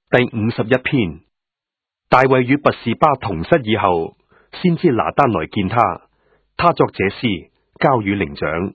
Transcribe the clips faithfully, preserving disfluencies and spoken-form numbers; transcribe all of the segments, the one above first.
第五十一篇。大衛與拔士巴同室以後，先知拿單來見他，他作這詩交與伶長。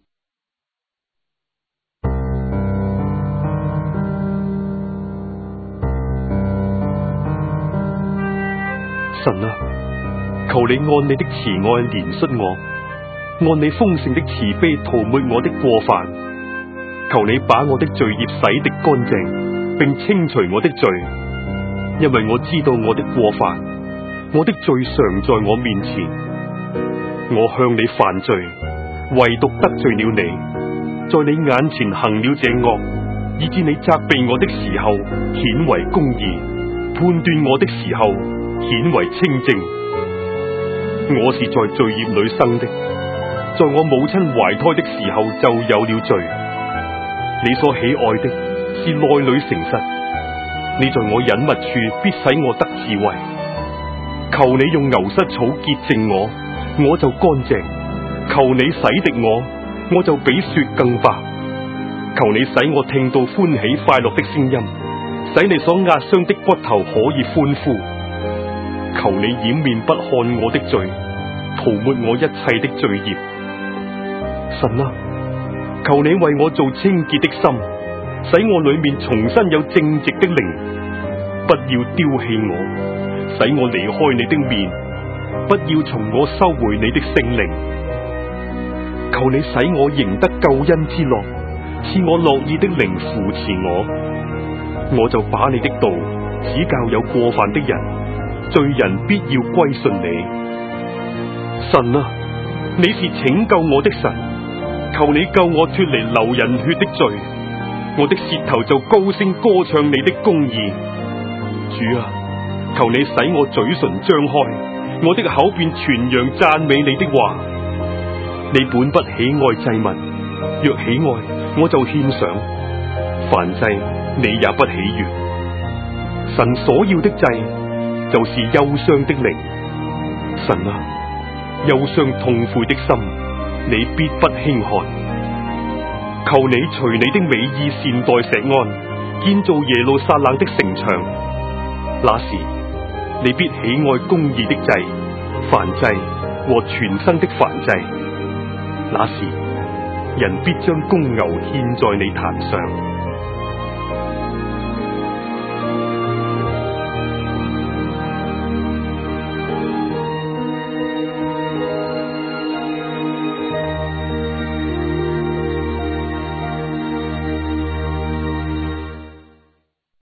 神啊，求你按你的慈愛憐恤我，按你豐盛的慈悲塗抹我的過犯。求你把我的罪孽洗滌乾淨，並清除我的罪，因為我知道我的過犯，我的罪常在我面前。我向你犯罪，唯獨得罪了你，在你眼前行了這惡，以致你責備我的時候顯為公義，判斷我的時候顯為清正。我是在罪孽裏生的，在我母親懷胎的時候就有了罪。你所喜愛的是內裏誠實，你在我隱密處必使我得智慧。求你用牛膝草潔淨我，我就乾淨；求你洗滌我，我就比雪更白。求你使我聽到歡喜快樂的聲音，使你所壓傷的骨頭可以歡呼。求你掩面不看我的罪，塗抹我一切的罪孽。神啊，求你為我做清潔的心，使我裏面重新有正直的靈。不要丟棄我，使我離開你的面，不要從我收回你的聖靈。求你使我贏得救恩之樂，賜我樂意的靈扶持我。我就把你的道指教有過犯的人，罪人必要歸順你。神啊，你是拯救我的神，求你救我脫離流人血的罪，我的舌頭就高聲歌唱你的公義。主啊，求你使我嘴唇張開，我的口便傳揚讚美你的話。你本不喜愛祭物，若喜愛，我就獻上。燔祭你也不喜悅。神所要的祭，就是憂傷的靈。神啊，憂傷痛悔的心，你必不輕看。求你隨你的美意善待錫安，建造耶路撒冷的城牆。那時你必喜愛公義的祭、燔祭和全牲的燔祭。那時人必將公牛獻在你壇上。